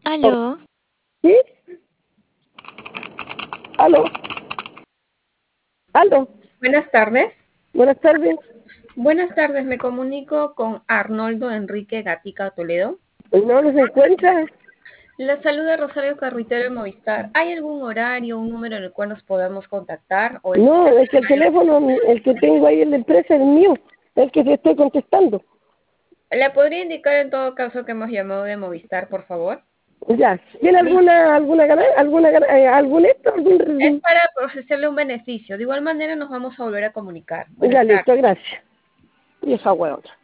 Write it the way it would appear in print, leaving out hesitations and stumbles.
Oh, Aló, ¿sí? ¿Aló? ¿Aló? Buenas tardes. Buenas tardes. Buenas tardes, me comunico con Arnoldo Enrique Gatica Toledo. ¿No nos encuentra? La saluda Rosario Carruitero de Movistar. ¿Hay algún horario, un número en el cual nos podamos contactar? ¿O es No, es que el teléfono, el que tengo ahí en la empresa es el mío, el que te estoy contestando. ¿Le podría indicar en todo caso que hemos llamado de Movistar, por favor? Ya, ¿tiene algún esto? Es para ofrecerle un beneficio. De igual manera nos vamos a volver a comunicar. Buenas Ya, tardes. listo, gracias. Y esa hueá otra.